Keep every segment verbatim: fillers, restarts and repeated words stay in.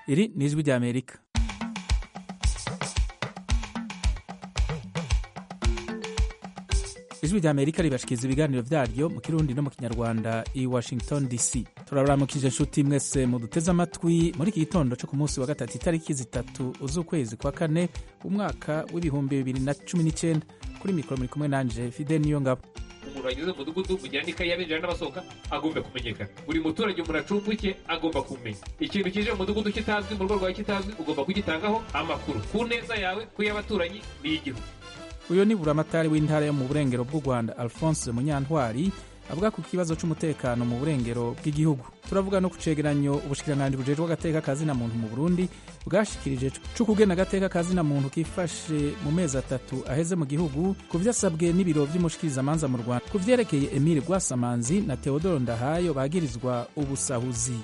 iri ni ijwi ry'Amerika. ijwi ry'Amerika ribashikiriza ibiganiro vyaryo mu Kirundi no mu Kinyarwanda i Washington D C. Turabaramukije inshuti mwese muduteze amatwi muri iki gitondo cyo ku munsi wa gatatu itariki zitatu z'ukwezi kwa kane umwaka w'ibihumbi bibiri na cumi n'icenda. Kuri mikoro muri kumwe nanje Fidel Niyongabo. Umuntu wageze mu mudugudu kugira n'ikayi y'abinjira n'abasohoka agomba kumenyekana. Buri muturage umuntu acumbuke agomba kumenya. Ikintu kije mu mudugudu kitazwi, mu rugo rwawe kitazwi, ugomba kugitangaho amakuru ku neza yawe, ku y'abaturanyi n'igihugu. Uyo ni buramatari w'intara yo mu burengero bw'u Rwanda Alphonse Munyantwari avuga ku kibazo c'umutekano mu burengero bw'igihugu. Turavuga no kucegeranyo ubushikiranganji bujejwe agateka kazina muntu mu Burundi bwashikirije co kugena agateka kazina muntu kifashe mu mezi atatu aheze mu gihugu kuvyasabwe n'ibiro vy'umushikirizamanza mu Rwanda kuvyerekeye Emile Rwasamanzi na Theodore Ndahayo bagirizwa ubusahuzi.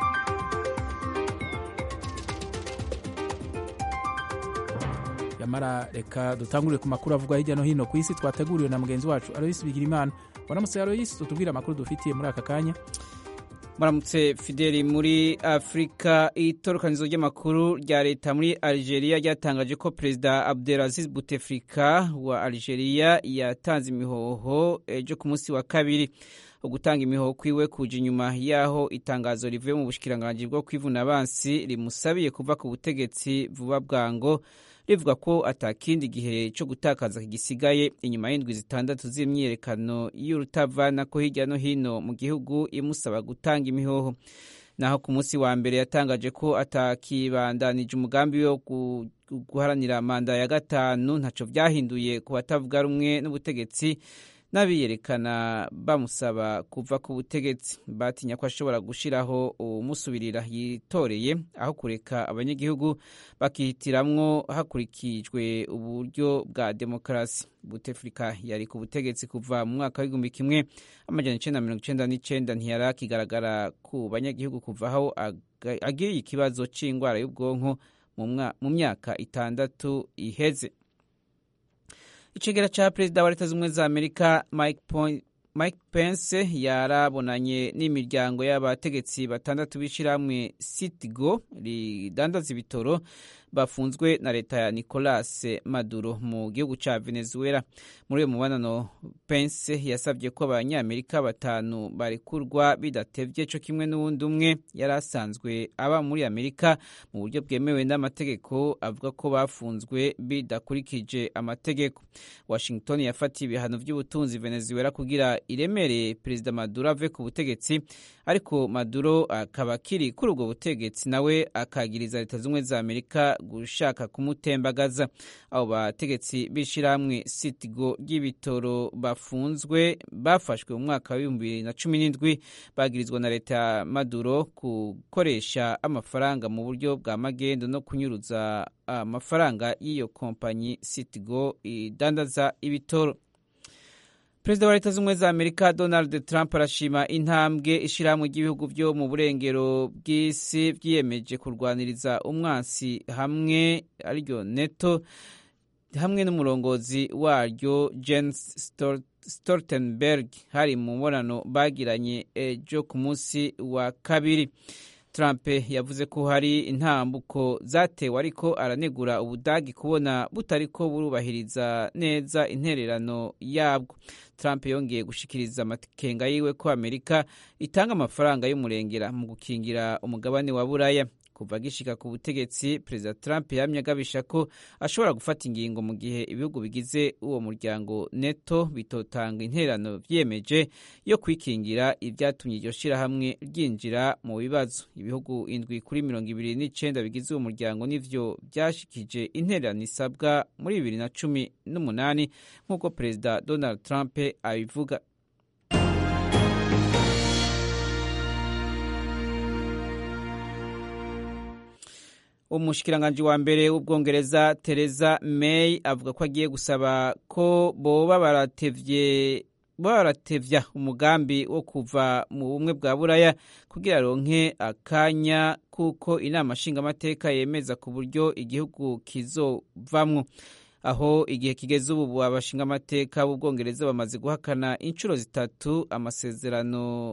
Yamara reka dutangurire ku makuru avugwa hirya no hino ku isi twateguriwe na mugenzi wacu Aloysi Bigirimana. Waramutse Aloysi, tutubwira amakuru dufitiye muri aka kanya. Muramutse Fideli. Muri Afrika, itorokanizo ry'amakuru rya leta muri Algeria ryatangaje ko Perezida Abdelaziz Bouteflika wa Algeria yatanze imihoho ejo ku munsi wa kabiri. Ugutanga imihoho kwiwe kuje inyuma yaho itangazo rivuye mu bushikiranganji bwo kwivuna abansi rimusabiye kuva ku butegetsi vuba bwango, rivuga ko atakindi gihe cyo gutakaza kigisigaye inyuma y'indwi zitandatu z'imyiyerekano y'urutavana ko hirya no hino mu gihugu imusaba gutanga imihoho. Naho ku munsi wa mbere yatangaje ko atakibandanije umugambi wo guharanira manda ya gatanu, ntaco vyahinduye ku batavuga rumwe n'ubutegetsi n'abiyerekana bamusaba kuva ku butegetsi. Batinya ko ashobora gushiraho umusubirira yitoreye aho kureka abanyagihugu bakihitiramwo hakurikijwe uburyo bwa demokarasi. Bouteflika yari ku butegetsi kuva mu mwaka w'igihumbi kimwe amajana icenda mirongo icenda n'icenda, ntiyarakigaragara ku banyagihugu kuva aho agiriye ikibazo c'ingwara y'ubwonko mu myaka itandatu iheze. Icegera cha Perezida wa Leta Zunze Ubumwe za Amerika Mike Point Mike Pence yarabonanye n'imiryango y'abategetsi batandatu b'ishirahamwe Citigo ridandaza ibitoro bafunzwe na leta ya Nicolas Maduro mu gihugu ca Venezuela. Muri uyo mubonano Pence yasabye ko abanyamerika batanu barekurwa bidatevye, co kimwe n'uwundi umwe yari asanzwe aba muri Amerika mu buryo bwemewe n'amategeko, avuga ko bafunzwe bidakurikije amategeko. Washington yafatiye ibihano vy'ubutunzi Venezuela kugira iremere Perezida Maduro ave ku butegetsi, ariko Maduro akaba kiri kuri ubwo butegetsi nawe akagiriza Leta Zunze za Amerika gushaka kumutembagaza. Abo bategetsi b'ishirahamwe Citigo ry'ibitoro bafunzwe bafashwe mu mwaka w'ibihumbi bibiri na cumi n'indwi bagirizwa na leta ya Maduro gukoresha amafaranga mu buryo bwa magendo no kunyuruza amafaranga y'iyo kompanyi Citigo idandaza ibitoro. Perezida wa Leta Zunze za Amerika Donald Trump arashima intambwe ishirahamwe ry'ibihugu vyo mu burengero bw'isi vyiyemeje kurwaniriza umwansi hamwe ariryo NATO hamwe n'umurongozi waryo Jens Stoltenberg hari mu mubonano bagiranye ejo ku munsi wa kabiri. Trump yavuze ko hari intambuko zatewe, ariko aranegura Ubudagi kubona butariko burubahiriza neza intererano yabwo. Trump yongeye gushikiriza amakenga yiwe ko Amerika itanga amafaranga y'umurengera mu gukingira umugabane wa Buraya. Kuva gishika ku butegetsi, Perezida Trump yamye agabisha ko ashobora gufata ingingo mu gihe ibihugu bigize uwo muryango NATO bitotanga intererano vyiyemeje yo kwikingira ivyatumye iryo shirahamwe ryinjira mu bibazo. Ibihugu indwi kuri mirongo ibiri n'icenda bigize uwo muryango nivyo vyashikije intererano isabwa muri bibiri na cumi n'umunani nk'uko Perezida Donald Trump abivuga. Umushikiranganji wa mbere w'Ubwongereza Theresa May avuga ko agiye gusaba ko boba baratevye baratevya umugambi wo kuva mu bumwe bwa Buraya kugira ronke akanya kuko inama nshingamateka yemeza ku buryo igihugu kizovamwo. Aho igihe kigeze ubu abashingamateka b'Ubwongereza bamaze guhakana inshuro zitatu amasezerano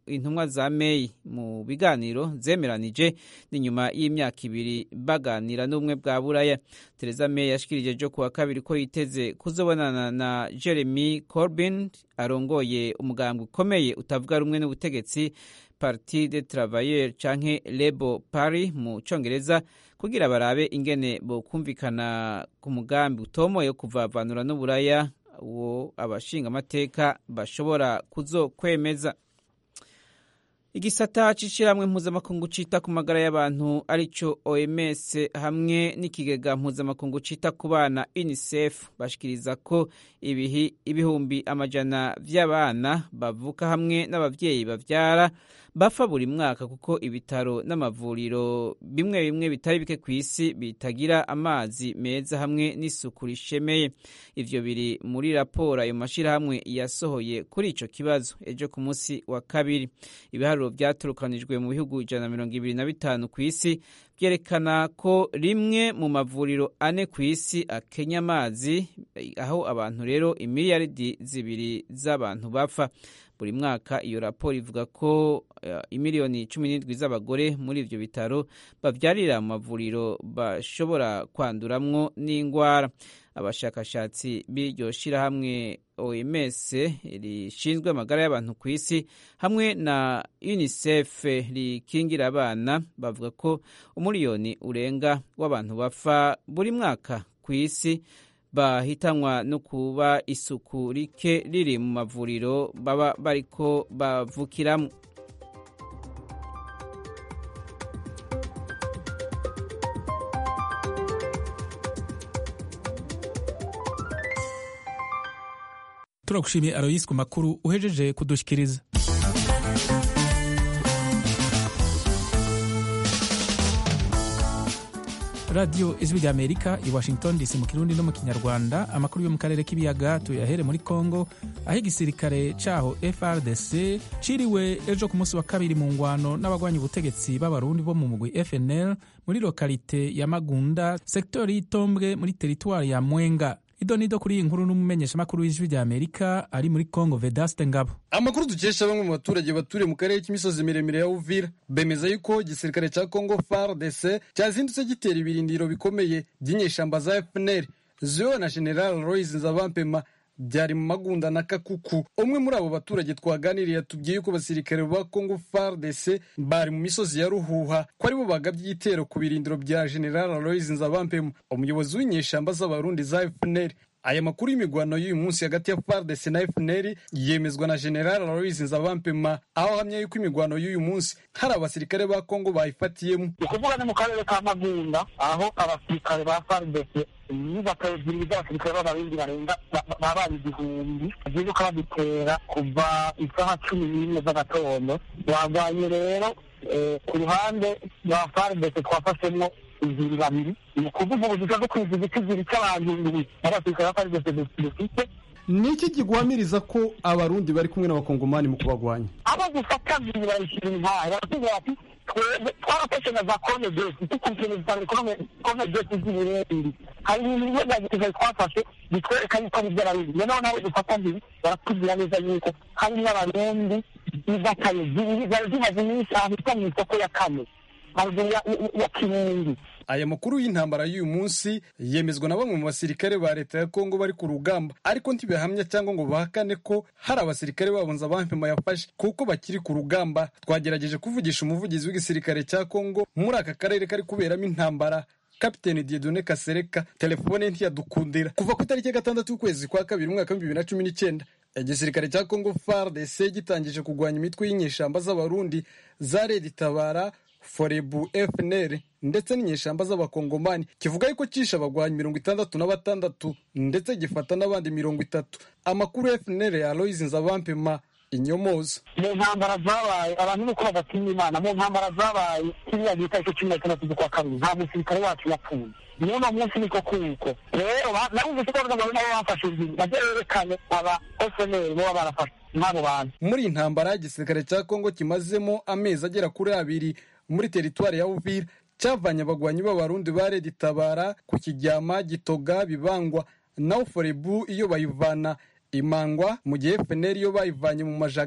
intumwa za May mu biganiro zemeranije ni nyuma y'imyaka ibiri baganira n'ubumwe bwa Buraya. Theresa May yashikirije jo kuwa kabiri ko yiteze kuzobonana na Jeremy Corbyn arongoye umugambwe ukomeye utavuga rumwe n'ubutegetsi Parti des Travailleurs canke Labour Party mu Congereza kugira barabe ingene bo kumvikana ku mugambi utomoye kuvavanura n'Uburaya uwo abashinga amateka bashobora kuzokwemeza. Igisata c'ishiramwe mpuzamakungu cita ku magara y'abantu arico O M S hamwe n'ikigega mpuzamakungu cita ku bana UNICEF bashikiriza ko ibihi ibihumbi amajana vy'abana bavuka hamwe n'abavyeyi bavyara bafa buri mwaka kuko ibitaro n'amavuriro bimwe bimwe bitari bike kw'isi bitagira amazi meza hamwe n'isuku rishemeye. Ivyo biri muri raporo ayo mashirahamwe yasohoye kuri ico kibazo ejo ku munsi wa kabiri. Ibiharuro vyaturukanijwe mu bihugu ijana na mirongo ibiri na bitanu kw'isi vyerekana ko rimwe mu mavuriro ane kw'isi akenya amazi, aho abantu rero imiliyaridi zibiri z'abantu bapfa buri mwaka. Iyo raporo ivuga ko uh, imiliyoni cumi n'indwi z'abagore muri ivyo bitaro bavyarira mu mavuriro bashobora kwanduramwo n'ingwara. Abashakashatsi b'iryo shirahamwe O M S rishinzwe amagara y'abantu kw'isi hamwe na UNICEF rikingira abana bavuga ko umuliyoni urenga w'abantu bapfa buri mwaka kw'isi bahitanwa no kuba isuku rike riri mu mavuriro baba bariko bavukiramo. Turagushimiye Aloyse ku makuru uhejeje kudushikiriza. Radio Ijwi rya Amerika i Washington D C mu Kirundi no mu Kinyarwanda. Amakuru yo mu karere k'ibiyaga tuyahere muri Kongo aho igisirikare caho F R D C ciriwe ejo ku munsi wa kabiri mu ngwano n'abagwanya ubutegetsi b'abarundi bo mu mugwi F N L muri lokalite ya Magunda, sektori y'Itombwe muri teritwari ya Mwenga. Idonido kuri iyi nkuru n'umumenyesha makuru w'Ijwi rya Amerika ari muri Kongo Vedaste Ngabo. Amakuru dukesha bamwe mu baturage baturiye mu karere k'imisozi miremire ya Uvira bemeza yuko igisirikare ca Kongo F A R D C cyazindutse gitera ibirindiro bikomeye by'inyeshamba za F N L ziyobowe na General Loise Nzabampema byari mu Magunda na Kakuku. Umwe muri abo baturage twaganiriye tubwiye ko basirikare ba Kongo F A R D C bari mu misozi ya Ruhuha ko aribo bagabye igitero ku birindiro bya General Loise Nzabampema, umuyobozi w'inyeshamba z'abarundi za F N L. Aya makuru y'imigwano y'uyu munsi hagati ya F A R D C na F N L yemezwa na General Loise Nzabampema, aho hamya yuko imigwano y'uyu munsi hari abasirikare ba Kongo bayifatiyemo. Ukuvuga ni mu karere ka Magunda aho abasirikare ba F A R D C n'abasirikare b'abasirikare b'abarundi barenga babaye igihumbi biruka babitera kuva isaha cumi n'imwe z'agatondo. Bagwanye rero ku ruhande rwa F A R D C twafashemo iziri babiri, ni ukuvuga ubuzima bwo kwiza igitiziri cy'abantu indwi n'abasirikare ba F A R D C dufite. Ni iki kigwamiriza ko abarundi bari kumwe n'abakongomani mu kubagwanya? Abo gufata biri barishira intara batugira ati twarafashe na za kone byose tukumviriza kone byose z'ibirindi. Hari ibintu bimwe bya twafashe bitwereka yuko ari by'abarundi. Noneho nawe dufata biri baratubwira neza yuko hari n'abarundi b'izakaye ziri zimaze iminsi ahitwa mu isoko ya kane haruguru ya Kirundi. Aya makuru y'intambara y'uyu munsi yemezwa na bamwe mu basirikare ba leta ya Kongo bari ku rugamba, ariko ntibihamya cyangwa ngo bahakane ko hari abasirikare babo Nzabampema yafashe kuko bakiri ku rugamba. Twagerageje kuvugisha umuvugizi w'igisirikare cya Kongo muri aka karere kari kuberamo intambara, Kapiteni Dieudonné Kasereka, telefone ntiyadukundira. Kuva ku itariki ya gatandatu y'ukwezi kwa kabiri umwaka wa bibiri na cumi n'icyenda igisirikare cya Kongo F A R D C gitangije kugwanya imitwe y'inyeshamba z'abarundi za Red Tabara, Forebu, F N L ndetse n'inyeshamba z'abakongomani, kivuga yuko cisha abagwanyi mirongo itandatu na batandatu ndetse gifata n'abandi mirongo itatu. Amakuru F N L ya Loise Nzabampema inyomoza. Mu ntambara zabaye abantu nuko bagatinya Imana, mu ntambara zabaye kiriya gita cyo cumi na gatandatu z'ukwa kabiri nta musirikare wacu yapfuye. Niyo na munsi niko kuko rero navuze ko abantu nabo bafashe ibintu bazerekane aba F N L bo barafashe nabo bantu. Muri intambara igisirikare cya Kongo kimazemo amezi agera kuri abiri muri teritwari ya Uvira cyavanye abagwanyi b'abarundi ba Red Tabara ku Kijyama, Gitoga, Bibangwa na Forebu iyo bayivana Imangwa, mu gihe F N L iyo bayivanye mu Majaga.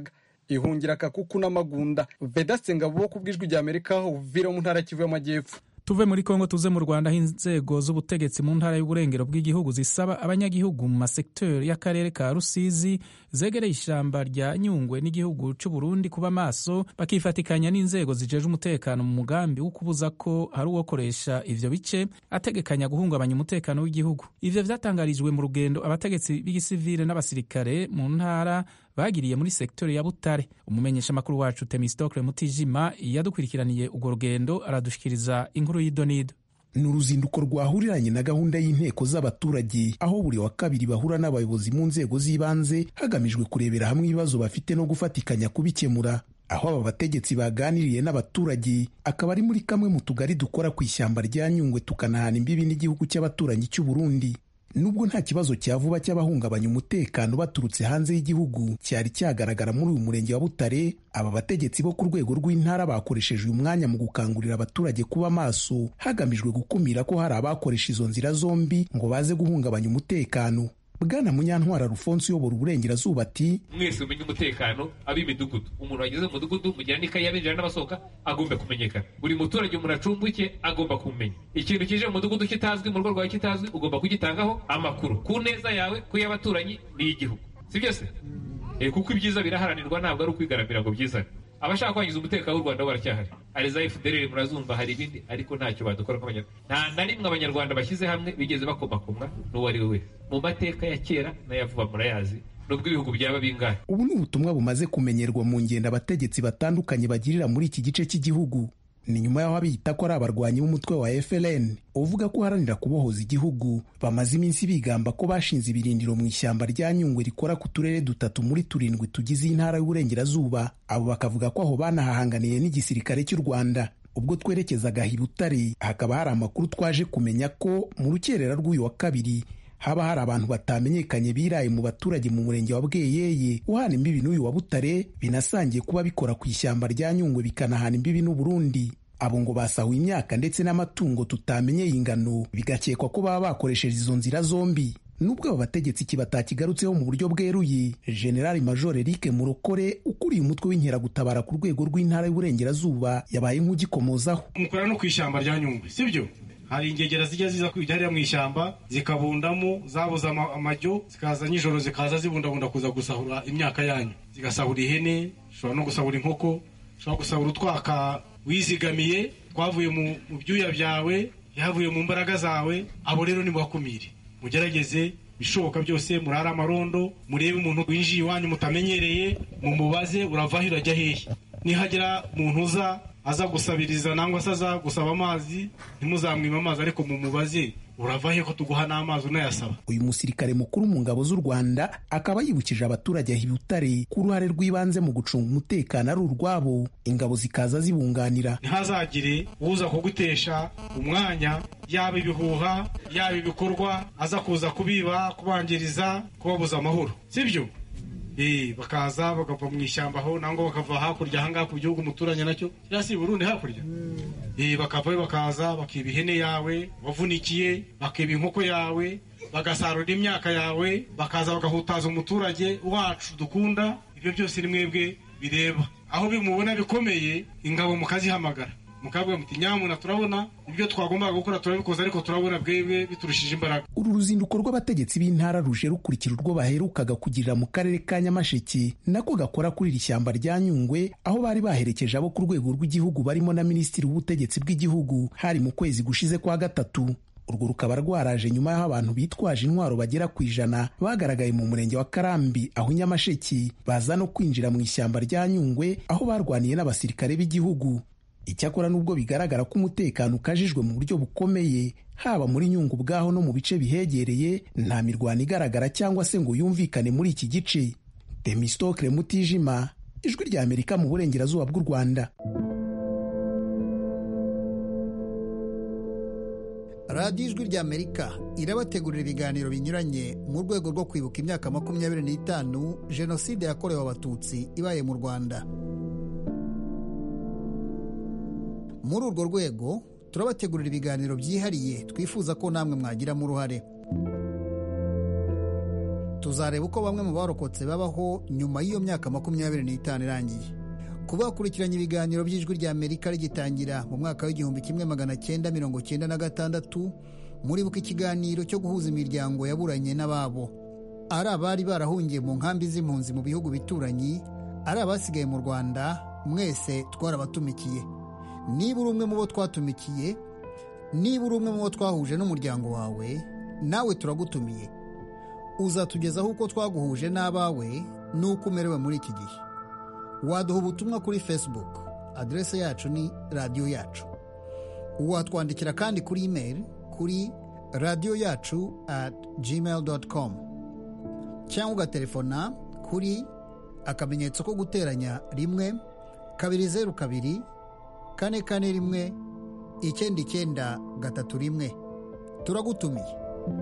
ihungira Kakuku n'Amagunda. Vedaste Ngabo ku bw'ijwi rya Amerika uvira mu ntara Kivu y'Amajyepfo. Tuve muri Kongo tuze mu Rwanda, aho inzego z'ubutegetsi mu ntara y'uburengero bw'igihugu zisaba abanyagihugu mu masekiteri y'akarere ka Rusizi zegereye ishyamba rya Nyungwe n'igihugu cy'u Burundi kuba maso bakifatikanya n'inzego zijeje umutekano mu mugambi wo kubuza ko hari uwokoresha ivyo bice ategekanya guhungabanya umutekano w'igihugu. Ivyo vyatangarijwe mu rugendo abategetsi b'igisivile n'abasirikare mu ntara bagiriye muri sektori ya Butare. Umumenyesha makuru wacu Temistokle Mutijima yadukurikiraniye urwo rugendo aradushikiriza inkuru y'idonido. Ni uruzinduko rwahuriranye na gahunda y'inteko z'abaturage, aho buri wa kabiri bahura n'abayobozi mu nzego z'ibanze hagamijwe kurebera hamwe ibibazo bafite no gufatikanya kubikemura. Aho aba bategetsi baganiriye n'abaturage akaba ari muri kamwe mu tugari dukora ku ishyamba rya Nyungwe tukanahana imbibi n'igihugu cy'abaturanyi cy'u Burundi. Nubwo nta kibazo cya vuba cy'abahungabanya umutekano baturutse hanze y'igihugu cyari cyagaragara muri uyu murenge wa Butare, aba bategetsi bo ku rwego rw'intara bakoresheje uyu mwanya mu gukangurira abaturage kuba maso hagamijwe gukumira ko hari abakoresha izo nzira zombi ngo baze guhungabanya umutekano. Bwana Munyantwara Alphonse uyobora uburengerazuba ati mwese umenye umutekano ab'imidugudu, umuntu wageze mu mudugudu mugira n'ikayi y'abinjira n'abasohoka agomba kumenyekana, buri muturage umuntu acumbuke agomba kumenya ikintu kije mu mudugudu kitazwi, mu rugo rwawe kitazwi, ugomba kugitangaho amakuru ku neza yawe, ku y'abaturanyi n'iy'igihugu, si byose e, kuko ibyiza biraharanirwa, ntabwo ari ukwigaramira ngo byizane. Abashaka kwangiza umutekano w'u Rwanda baracyahari, ari za F D L R murazumva, hari ibindi, ariko ntacyo badukora nk'abanyarwanda. Nta na rimwe abanyarwanda bashyize hamwe bigeze bakomakomwa n'uwo ari we wese. Mu mateka ya kera n'ayavuba murayazi, nubwo ibihugu byaba bingahe. Ubu ni ubutumwa bumaze kumenyerwa mu ngendo abategetsi batandukanye bagirira muri iki gice cy'igihugu. Ni nyuma y'aho abiyita ko ari abarwanyi b'umutwe wa F L N uvuga ko uharanira kubohoza igihugu bamaze iminsi bigamba ko bashinze ibirindiro mu ishyamba rya Nyungwe rikora ku turere dutatu muri turindwi tugize intara y'uburengerazuba. Abo bakavuga ko aho banahahanganiye n'igisirikare cy'u Rwanda. Ubwo twerekezaga i Butare hakaba hari amakuru twaje kumenya ko mu rukerera rw'uyu wa kabiri haba hari abantu batamenyekanye biraye mu baturage mu murenge wa Bweyeye uhana imbibi n'uyu wa Butare, binasangiye kuba bikora ku ishyamba rya Nyungwe bikanahana imbibi n'u Burundi. Abo ngo basahuye imyaka ndetse n'amatungo tutamenyeye ingano, bigakekwa ko baba bakoresheje izo nzira zombi. Nubwo aba bategetsi kibatakigarutseho mu buryo bweruye, General Major Eric Murokore ukuriye umutwe w'inkeragutabara ku rwego rw'intara y'uburengerazuba yabaye nk'ugikomozaho. Mukora no ku ishyamba rya Nyungwe, sibyo? Hari ingegera zijya ziza kwijya mu ishyamba zikabundamo, zabuza amajyo, zikaza nijoro zikaza zibundabunda kuza gusahura imyaka yanyu, zigasahura ihene, ushobora no gusahura inkoko, ushobora gusahura utwaka wizigamiye twavuye mu byuya byawe, yavuye mu mbaraga zawe. Abo rero ni mubakumire, mugerageze bishoboka byose, murara amarondo, murebe umuntu winjiye iwanyu mutamenyereye, mumubaze uravaho urajya hehe. Nihagira umuntu uza aza gusabiriza nangwa se aza gusaba amazi, ntimuzamwima amazi, ariko mumubaze uravahe ko tuguha n'amazi unayasaba. Uyu musirikare mukuru mu ngabo z'u Rwanda akaba yibukije abaturage aho i Butare ku ruhare rw'ibanze mu gucunga umutekano ari urwabo, ingabo zikaza zibunganira. Ntihazagire uza kugutesha umwanya, yaba ibihuha yaba ibikorwa, aza kuza kubiba, kubangiriza, kubabuza amahoro, sibyo? Eh, bakaza bagava mu ishyamba aho nango bakava hakurya hanga ku gihugu muturanye nacyo kirasi Burundi hakurya. Eh, bakava bakaza bakiba ihene yawe wavunikiye, bakiba inkoko yawe, bagasarura imyaka yawe, bakaza bagahutaza umuturage wacu dukunda. Ibyo byose ni mwebwe bireba. Aho bimubona bikomeye, ingabo mukazihamagara, mukabwe muti nyamuna turabona ibyo twagombaga gukora turabikoze, ariko turabona bwebwe biturushije imbaraga. Uru ruzinduko rw'abategetsi b'intara ruje rukurikira urwo baherukaga kugirira mu karere ka Nyamasheke nako gakora kuri iri shyamba rya Nyungwe, aho bari baherekeje abo ku rwego rw'igihugu barimo na Minisitiri w'Ubutegetsi bw'Igihugu hari mu kwezi gushize kwa gatatu. Urwo rukaba rwaraje nyuma y'aho abantu bitwaje intwaro bagera ku ijana bagaragaye mu murenge wa Karambi aho Nyamasheke baza no kwinjira mu ishyamba rya Nyungwe aho barwaniye n'abasirikare b'igihugu. Icyakora nubwo bigaragara ko umutekano ukajijwe mu buryo bukomeye haba muri Nyungwe ubwaho no mu bice bihegereye, nta mirwano igaragara cyangwa se ngo yumvikane muri iki gice. Temistokle Mutijima, Ijwi rya Amerika mu burengerazuba bw'u Rwanda. Radio Ijwi rya Amerika irabategurira ibiganiro binyuranye mu rwego rwo kwibuka imyaka makumyabiri n'itanu Jenoside yakorewe Abatutsi ibaye mu Rwanda. Muri urwo rwego turabategurira ibiganiro byihariye twifuza ko namwe mwagiramo uruhare. tuzareba uko bamwe mu barokotse babaho nyuma y'iyo myaka makumyabiri n'itanu irangiye. Kuba bakurikiranye ibiganiro by'Ijwi ry'Amerika rigitangira mu mwaka w'igihumbi kimwe magana cyenda mirongo cyenda na gatandatu, muribuka ikiganiro cyo guhuza imiryango yaburanye n'ababo, ari abari barahungiye mu nkambi z'impunzi mu bihugu bituranyi, ari abasigaye mu Rwanda, mwese twarabatumikiye. Niba uri umwe mu bo twatumikiye, niba uri umwe mu bo twahuje n'umuryango wawe, nawe turagutumiye. Uzatugezaho uko twaguhuje n'abawe n'uko umerewe muri iki gihe. Waduha ubutumwa kuri Facebook, adrese yacu ni radiyo yacu. Watwandikira kandi kuri email kuri radiyo yacu at gmail dot com, cyangwa ugaterefona kuri akamenyetso ko guteranya rimwe kabiri zeru kabiri kane kane rimwe icyenda icyenda gatatu rimwe. Turagutumiye.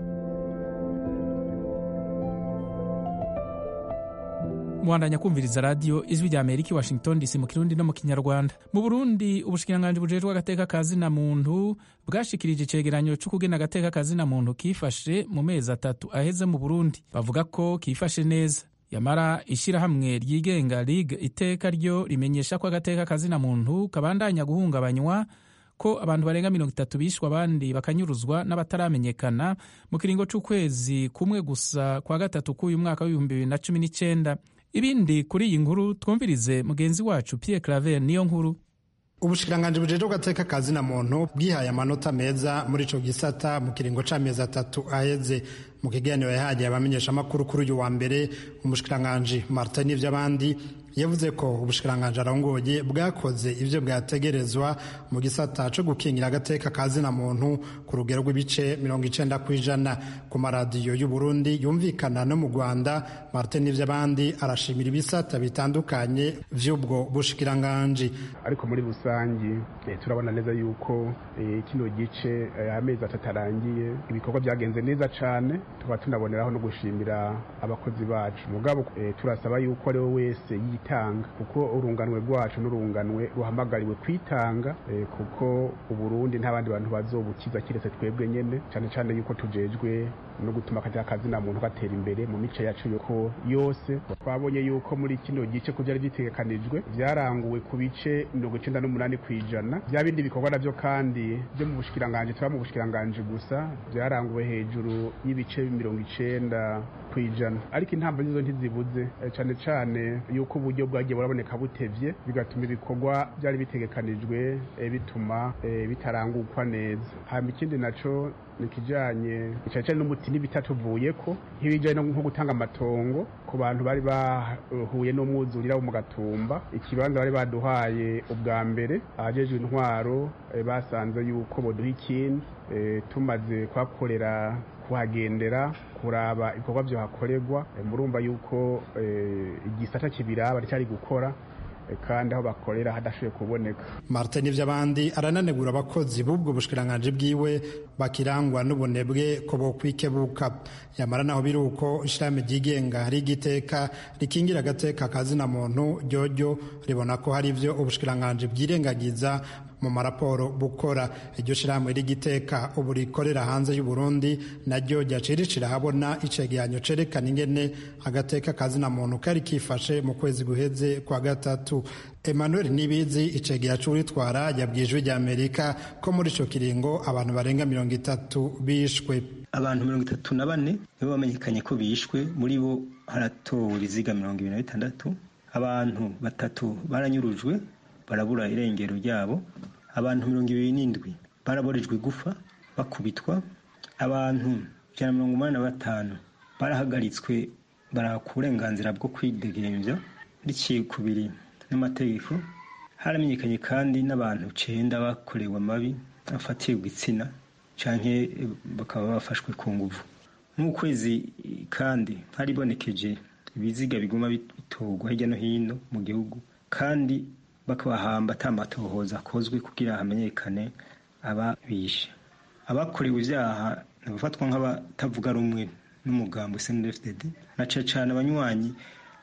Mwandanya kumviriza radio Ijwi ry'Amerika i Washington D C mu Kirundi no mu Kinyarwanda. Mu Burundi ubushikiranganji bujejwe agateka kazina muntu bwashikirije icegeranyo cyo kugena agateka kazina muntu kifashe mu mezi atatu aheze mu Burundi. Bavuga ko kifashe neza. Yamara ishirahamwe ryigenga Ligue Iteka ryo rimenyesha ko agateka kazina muntu kabandanya guhungabanywa, ko abantu barenga mirongo itatu bishwe abandi bakanyuruzwa n'abataramenyekana mu kiringo c'ukwezi kumwe gusa kwa gatatu k'uyu mwaka w'ibihumbi bibiri na cumi n'icenda. Ibindi kuri iyi nkuru twumvirize mugenzi wacu Pierre Claver niyo nkuru. Ubushikiranganji bujejwe agateka kazina muntu bwihaye amanota meza muri ico gisata mu kiringo c'amezi atatu aheze. Mu kiganiro yahagiye abamenyesha amakuru kuri uyu wa mbere, umushikiranganji Martin Nivyabandi yavuze ko ubushikiranganji arongoye bwakoze ivyo bwategerezwa mu gisata co gukingira agateka kazina muntu ku rugero rw'ibice mirongo icenda kw'ijana. Ku maradiyo y'u Burundi yumvikana no mu Rwanda, Martin Nivyabandi arashimira ibisata bitandukanye vy'ubwo bushikiranganji. Ariko muri rusangi eh, turabona neza yuko eh, kino gice eh, amezi atatu arangiye ibikorwa byagenze neza cane, tuba tunaboneraho no gushimira abakozi bacu. Mugabo eh, turasaba yuko ari wese yitanga, kuko urunganwe rwacu n'urunganwe ruhamagariwe kwitanga, eh, kuko uburundi nta bandi bantu bazobukiza kiretse twebwe nyene, cyane cyane yuko tujejwe no gutuma akateka kazina muntu gatera imbere mu mice yacu yuko yose. Twabonye yuko muri kino gice ko byari bitegekanijwe byaranguwe ku bice mirongo icenda n'umunani kw'ijana. Bya bindi bikorwa navyo kandi byo mu bushikiranganje tuba mu bushikiranganje gusa byaranguwe hejuru y'ibice mirongo icenda kw'ijana. Ariko intambwe nizo ntizibuze, cyane cyane yuko uburyo bwagiye buraboneka butevye, bigatuma ibikorwa byari bitegekanijwe e, bituma e, bitarangukwa neza. Hama ikindi naco nikijanye icyaje n'umuti n'ibitatuvuyeko, nk'ibijanye nko gutanga amatongo ku bantu bari bahuye n'umwuzurira wo mu Gatumba. Ikibanza bari baduhaye ubwa mbere, abajejwe intwaro e, basanze yuko boduha ikindi e, tumaze kwakorera kuhagendera kuraba ibikorwa byo hakorerwa. E, murumva yuko e, igisata kibiraba cyari gukora kandi aho bakorera hadashoboye kuboneka. Martin Nivyabandi arananegura abakozi b'ubwo bushikiranganje bwiwe bakirangwa n'ubunebwe ko bokwikebuka. Yamara naho biruko ishirame ryigenga hari igiteka rikingira agateka kazina muntu ryoryo ribona ko hari ivyo ubushikiranganje bwirengagiza mu maraporo bukora. Iryo shirahamwe rigiteka ubu rikorera hanze y'u Burundi naryo ryaciricira habona icegeranyo cerekana ingene agateka kazina muntu kari kifashe mu kwezi guheze kwa gatatu. Emmanuel Nibizi icegera c'uritwara yabwijwe rya Amerika ko muri ico kiringo abantu barenga mirongo itatu bishwe. Abantu mirongo itatu na bane nibo bamenyekanye ko bishwe, muri bo haratowe ibiziga mirongo ibiri na bitandatu. Abantu batatu baranyurujwe barabura irengero ryabo. Abantu mirongo ibiri n'indwi baraborejwe igufa bakubitwa. Abantu ijana na mirongo umunani na batanu barahagaritswe baraka uburenganzira bwo kwidegemvya riciye kubiri n'amategeko. Haramenyekanye kandi n'abantu cenda bakorewe amabi afatiye igitsina canke bakaba bafashwe ku nguvu. Mu kwezi kandi haribonekeje ibiziga biguma bitorwa hirya no hino mu gihugu, kandi bakabahamba atamatohoza akozwe kugira hamenyekane ababishe. Abakorewe ivyaha bafatwa nk'abatavuga rumwe n'umugambo C N D D F, na cane abanywanyi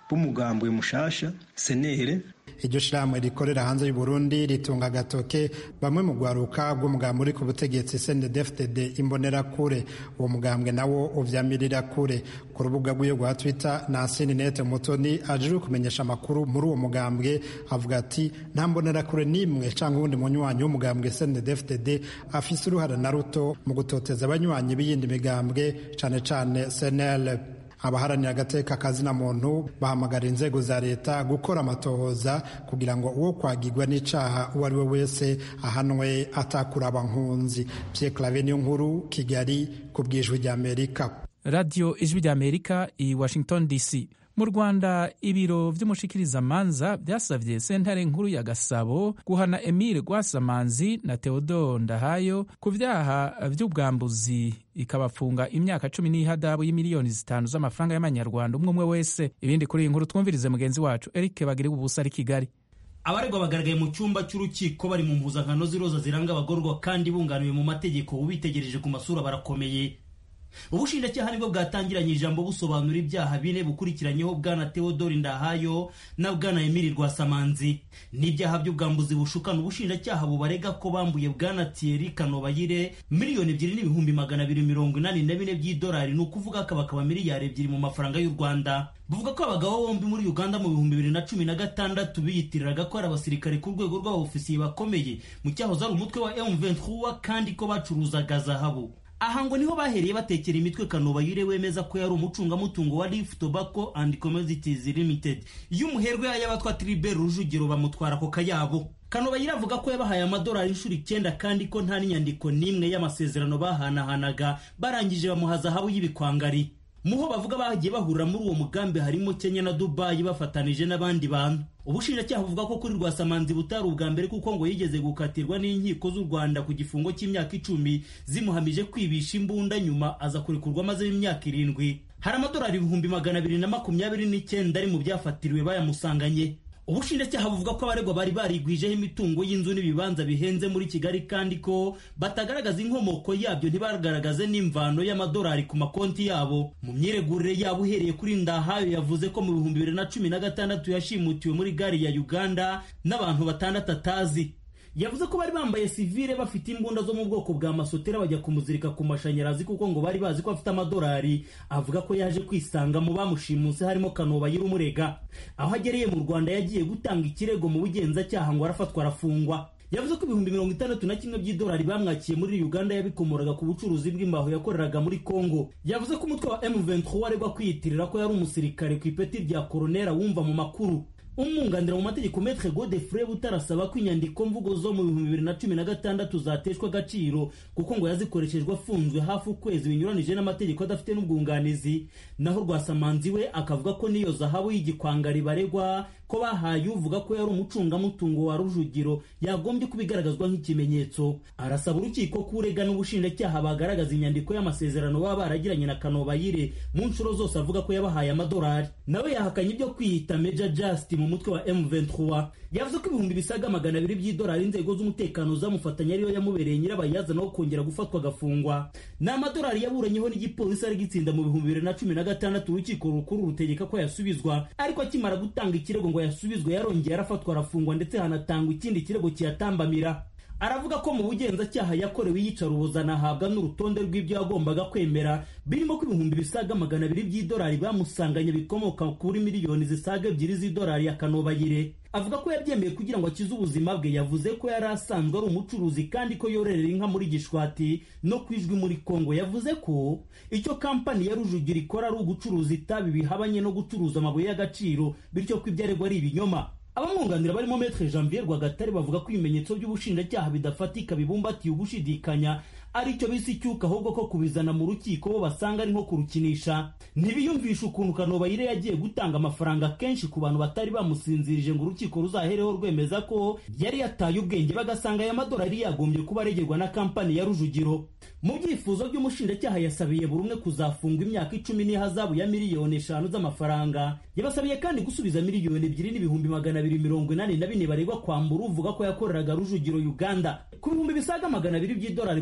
b'umugambwe mushasha senere. iryo shirahamwe rikorera hanze y'u Burundi ritunga agatoke bamwe mu gwaruka bw'umugambwe uri ku butegetsi C N D D F D D Imbonerakure. Uwo mugambwe nawo uvyamirira kure. Ku rubuga rw'iyo rwa Twitter, Nasini Nete Mutoni ajejwe kumenyesha amakuru muri uwo mugambwe avuga ati nta mbonerakure n'imwe canke uwundi munywanyi w'umugambwe C N D D F D D afise uruhara na ruto mu gutoteza abanywanyi b'iyindi migambwe cane cane C N L. Abaharanira agateka kazina muntu bahamagara inzego za leta gukora amatohoza kugira ngo uwo kwagirwa n'icaha uwo ari we wese ahanwe atakuraba nkunzi. Pierre Claver niyo nkuru, Kigali, ku bw'ijwi ry'Amerika. Radio Ijwi ry'Amerika i Washington D C. Mu Rwanda ibiro vy'umushikirizamanza vyasavye sentare nkuru ya Gasabo guhana Emile Rwasamanzi na Theodore Ndahayo ku vyaha vy'ubwambuzi ikabafunga imyaka cumi n'ihadabu y'imiliyoni zitanu z'amafaranga y'amanyarwanda umwe umwe wese. Ibindi kuri iyi nkuru twumvirize mugenzi wacu Eric Bagire ubusa ari Kigali. Abaregwa bagaragaye mu cyumba cy'urukiko bari mu mpuzankano z'iroza ziranga abagororwa kandi bunganiwe mu mategeko, ubitegereje ku masura barakomeye. Ubushinjacyaha nibwo bwatangiranye ijambo busobanura ibyaha bine bukurikiranyeho bwana Theodore Ndahayo na bwana Emile Rwasamanzi. N'ibyaha by'ubwambuzi bushukana ubushinjacyaha bubarega ko bambuye bwana Thierry Kanobayire miliyoni ebyiri n'ibihumbi magana abiri mirongo inani na bine by'idolari, ni ukuvuga akabakaba miliyari ebyiri mu mafaranga y'u Rwanda. Buvuga ko abagabo bombi muri Uganda mu bihumbi bibiri na cumi na gatandatu biyitiriraga ko ari abasirikare ku rwego rw'abofisiye bakomeye mu cyahoze ari umutwe wa M vingt-trois kandi ko bacuruzaga zahabu. Aha ngo niho bahereye batekera imitwe Kanobayire wemeza ko yari umucungamutungo wa Leaf Tobacco and Commodities Limited y'umuherwe y'abatwa Tribert Rujugiro bamutwara ko kayabo. Kanobayire avuga ko yabahaye amadolari inshuro icyenda kandi ko nta n'inyandiko n'imwe y'amasezerano bahanahanaga, barangije bamuha zahabu y'ibikwangari. Muho bavuga bagiye bahurira muri uwo mugambi harimo Kenya na Dubai bafatanije n'abandi bantu. Ubushinjacyaha buvuga ko kuri Rwasamanzi butari ubwa mbere kuko ngo yigeze gukatirwa n'inkiko z'u Rwanda ku gifungo cy'imyaka icumi zimuhamije kwibisha imbunda, nyuma aza kurekurwa maze imyaka irindwi. Hari amadolari ibihumbi magana abiri na makumyabiri n'icyenda ari mu byafatiriwe bayamusanganye. Ubushinjacyaha buvuga ko abaregwa bari barigwijeho imitungo y'inzu n'ibibanza bihenze muri Kigali kandi ko batagaragaza inkomoko yabyo, ntibagaragaze n'imvano y'amadolari ku makonti yabo. Mu myiregurire yabo uhereye kuri Ndahayo yavuze ko mu bihumbi bibiri na cumi na gatandatu yashimutiwe muri gari ya Uganda n'abantu batandatu atazi. Yavuze ko bari bambaye sivile bafite imbunda zo mu bwoko bwa masotera bajya kumuzirika ku mashanyarazi kuko ngo bari bazi ko afite amadolari. Avuga ko yaje kwisanga mu bamushimuse harimo Kanobayire umurega. Aho agereye mu Rwanda yagiye gutanga ikirego mu bugenzacyaha ngo arafatwa arafungwa. Yavuze ko ibihumbi mirongo itandatu na kimwe by'idolari bamwakiye muri Uganda yabikomoraga ku bucuruzi bw'imbaho yakoreraga muri Congo. Yavuze ko umutwe wa M vingt-trois aregwa kwiyitirira ko yari umusirikare ku ipeti rya koronera wumva mu makuru. Umwunganira mu mategeko Maître Godefroid butarasaba ko inyandiko mvugo zo mu bihumbi bibiri na cumi na gatandatu zateshwa agaciro kuko ngo yazikoreshejwe afunzwe hafi ukwezi binyuranije n'amategeko adafite n'ubwunganizi. Naho Rwasamanzi we akavuga ko niyo zahabu y'igikwangari baregwa ko bahaye uvuga ko yari umucungamutungo wa Rujugiro yagombye kubigaragazwa nk'ikimenyetso. Arasaba urukiko kurega n'ubushinjacyaha bagaragaza inyandiko y'amasezerano baba baragiranye na Kanobayire mu nshuro zose avuga ko yabahaye amadolari. Nawe yahakanye ibyo kwiyita Major Just mu mutwe wa M vingt-trois. Yavuze ko ibihumbi bisaga magana abiri by'idolari inzego z'umutekano zamufatanya ariyo yamubereye nyirabayazana wo kongera gufatwa agafungwa. Ni amadolari yaburanyeho n'igipolisi ari gitsinda mu bihumbi bibiri na cumi na gatandatu urukiko rukuru rutegeka ko yasubizwa, ariko akimara gutanga ikirego ngo yasubizwe yarongeye arafatwa arafungwa ndetse hanatangwa ikindi kirego kiyatambamira. Aravuga ko mu bugenzacyaha yakorewe iyicaruboza anahabwa n'urutonde rw'ibyo yagombaga kwemera birimo ko ibihumbi bisaga magana abiri by'idolari bamusanganye bikomoka kuri miliyoni zisaga ebyiri z'idolari ya Kanobayire. Avuga ko yabyemeye kugira ngo akize ubuzima bwe. Yavuze ko yari asanzwe ari umucuruzi kandi ko yororera inka muri Gishwati no kwijwi muri Kongo. Yavuze ko icyo kampani ya Rujugiro ikora ari ugucuruza itabi bihabanye no gucuruza amabuye y'agaciro, bityo ko ibyaregwa ari ibinyoma. Abamwunganira barimo Maître Janvier Rwagatare bavuga ko ibimenyetso by'ubushinjacyaha bidafatika bibumbatiye ugushidikanya ari cyo bisi cyuka, ahubwo ko kubizana mu rukiko bo basanga ari nko kurukinisha. Ntibiyumvisha ukuntu Kanobayire yagiye gutanga amafaranga kenshi ku bantu batari bamusinzirije ngo urukiko ruzahereho rwemeza ko yari yataye ubwenge, bagasanga aya madolari yagombye kuba aregerwa na kampani ya Rujugiro. Mu byifuzo by'umushinjacyaha yasabiye buri umwe kuzafungwa imyaka icumi n'ihazabu ya miliyoni eshanu z'amafaranga. Yabasabiye kandi gusubiza miliyoni ebyiri n'ibihumbi magana abiri mirongo inani na bine baregwa kwambura uvuga ko yakoreraga Rujugiro Uganda. Ku bihumbi bisaga magana abiri by'idolari byatwe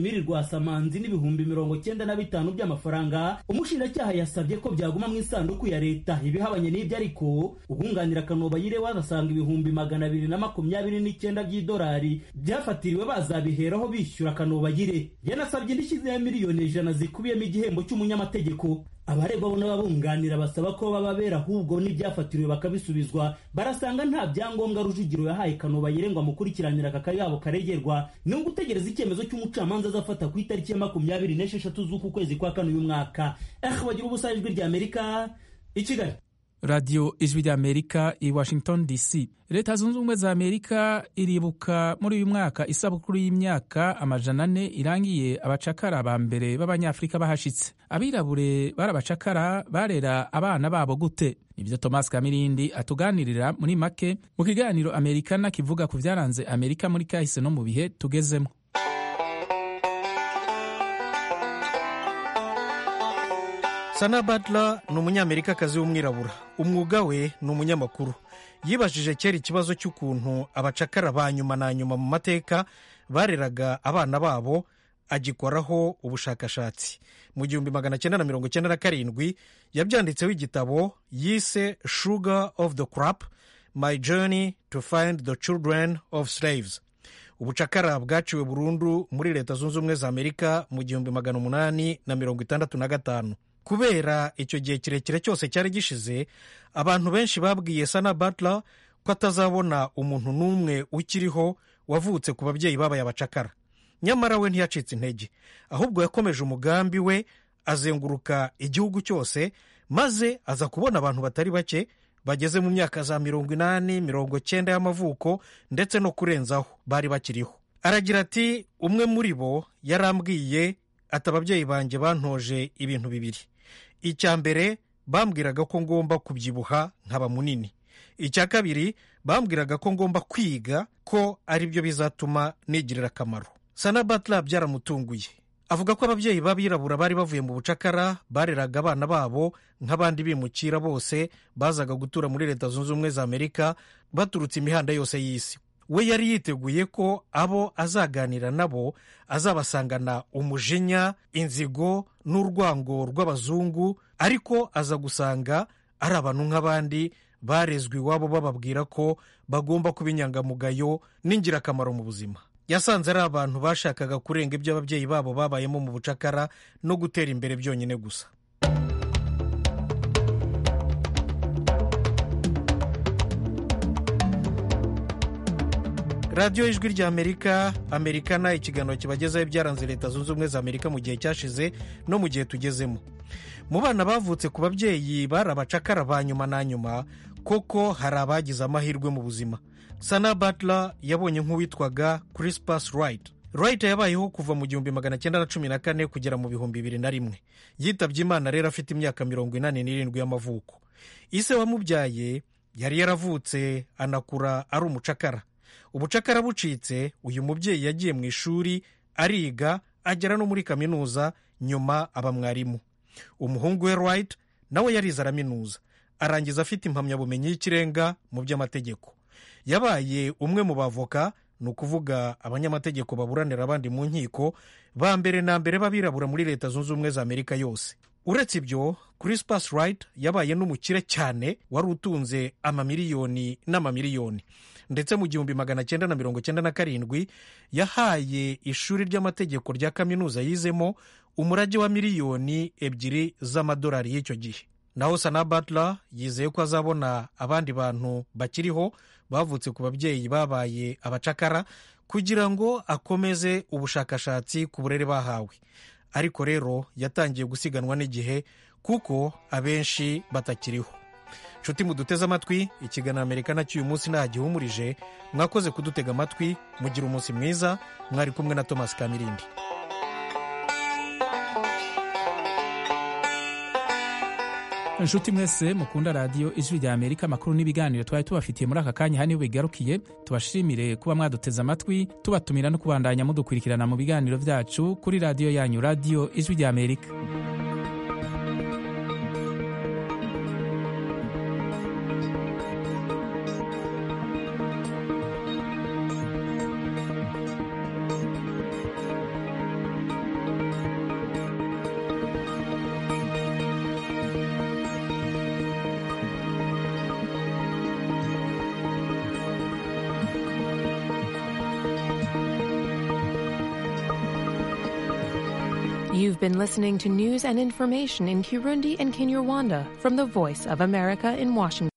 Emile Rwasamanzi n'ibihumbi mirongo cyenda na bitanu by'amafaranga. Umushinjacyaha yasabye ko byaguma mu isanduku ya leta. Ibihabanye n'ibyo ariko ubunganira Kanobayire wasanga ibihumbi magana abiri na makumyabiri n'icyenda by'idolari byafatiriwe bazabiheraho bishyura Kanobayire. Yanasabye indishyi ya miliyoni ijana zikubiyemo igihembo cy'umunyamategeko. Abaregwa bo n'ababunganira basaba ko bababera ahubwo n'ibyafatiriwe bakabisubizwa. Barasanga nta byangombwa Rujugiro yahaye Kanobayire ngo amukurikiranira aka kayabo karegerwa. Ni ugutegereza icyemezo cy'umucamanza azafata ku itariki ya makumyabiri n'esheshatu z'uku kwezi kwa kane uyu mwaka. Eh, bagira ubusa ijwi rya Amerika i Kigali. Radio Ijwi rya Amerika i Washington D C. Leta Zunze Ubumwe za Amerika iribuka muri uyu mwaka isabukuru y'imyaka amajana ane irangiye abacakara ba mbere b'Abanyafrika bahashitse. Abirabure barabacakara barera abana babo gute? Nibyo Thomas Kamirindi atuganirira muri make mu kiganiro Amerikana kivuga ku byaranze Amerika muri kahise no mu bihe tugezemo. Sana Butler ni umunyamerikakazi w'umwirabura. Umwuga we ni umunyamakuru. Yibajije kera ikibazo cy'ukuntu abacakara ba nyuma na nyuma mu mateka bareraga abana babo, agikoraho ubushakashatsi. Mu gihumbi magana cyenda na mirongo cyenda na karindwi yabyanditseho igitabo yise Sugar of the Crop, My Journey to Find the Children of Slaves. Ubucakara bwaciwe burundu muri Leta Zunze Ubumwe za Amerika mu gihumbi magana umunani na mirongo itandatu na gatanu. Kubera icyo gihe kirekire cyose cyari gishize, abantu benshi babwiye Sana Butler ko atazabona umuntu n'umwe ukiriho wavutse ku babyeyi babaye abacakara. Nyamara we ntiyacitse intege, ahubwo yakomeje umugambi we, azenguruka igihugu cyose, maze aza kubona abantu batari bake bageze mu myaka za mirongo inani mirongo cyenda y'amavuko ndetse no kurenzaho bari bakiriho. Aragira ati, umwe muri bo yarambwiye ati ababyeyi banjye bantoje ibintu bibiri. Icya mbere bambwiraga ko ngomba kubyibuha nkaba munini. Icya kabiri bambwiraga ko ngomba kwiga ko ari byo bizatuma nigirira akamaro. Sana Butler byaramutunguye. Avuga ko ababyeyi b'abirabura bari bavuye mu bucakara bareraga abana babo nk'abandi bimukira bose bazaga gutura muri Leta Zunze Ubumwe za Amerika baturutse imihanda yose y'isi. We yari yiteguye ko abo azaganira nabo azabasangana umujinya, inzigo n'urwango rw'abazungu, ariko aza gusanga ari abantu nk'abandi barezwe iwabo bababwira ko bagomba kuba inyangamugayo n'ingirakamaro mu buzima. Yasanze ari abantu bashakaga kurenga ibyo ababyeyi babo babayemo mu bucakara no gutera imbere byonyine gusa. Radio Ijwi rya Amerika, Amerikana, ikiganiro kibagezaho ibyaranze Leta Zunze Ubumwe za Amerika mu gihe cyashize no mu gihe tugezemo. Mu bana bavutse ku babyeyi bari abacakara ba nyuma na nyuma, koko hari abagize amahirwe mu buzima. Sana Butler yabonye nk'uwitwaga Crispus Wright. Wright yabayeho kuva mu gihumbi magana cyenda na cumi na kane kugera mu bihumbi bibiri na rimwe. Yitabye Imana rero afite imyaka mirongo inani n'irindwi y'amavuko. Ise wamubyaye yari yaravutse anakura ari umucakara. Ubucakara bucitse, uyu mubyeyi yagiye mu ishuri ariga, agera no muri kaminuza, nyuma aba mwarimu. Umuhungu we Wright nawe yarize araminuza, arangiza afite impamyabumenyi y'ikirenga mu by'amategeko. Yabaye umwe mu bavoka, ni ukuvuga abanyamategeko baburanira abandi mu nkiko, ba mbere na mbere b'abirabura muri Leta Zunze Ubumwe za Amerika yose. Uretse ibyo, Crispus Wright yabaye n'umukire cyane wari utunze amamiliyoni n'amamiliyoni. Ndetse mu gihumbi magana cyenda na mirongo cyenda na karindwi yahaye ishuri ry'amategeko rya kaminuza yizemo umurage wa miliyoni ebyiri z'amadolari y'icyo gihe. Naho Sana Butler yizeye ko azabona abandi bantu bakiriho bavutse ku babyeyi babaye abacakara kugira ngo akomeze ubushakashatsi ku burere bahawe. Ariko rero yatangiye gusiganwa n'igihe kuko abenshi batakiriho. Nshuti muduteze amatwi, ikiganiro Amerikana cy'uyu munsi ntagihumurije. Mwakoze kudutega amatwi, mugira umunsi mwiza. Mwari kumwe na Thomas Kamirindi. Inshuti mwese mukunda Radio Ijwi rya Amerika, amakuru n'ibiganiro twari tubafitiye muri aka kanya hano bigarukiye. Tubashimire kuba mwaduteze amatwi, tubatumira no kubandanya mudukurikirana mu biganiro byacu kuri radio yanyu Radio Ijwi rya Amerika. You've been listening to news and information in Kirundi and Kinyarwanda from the Voice of America in Washington.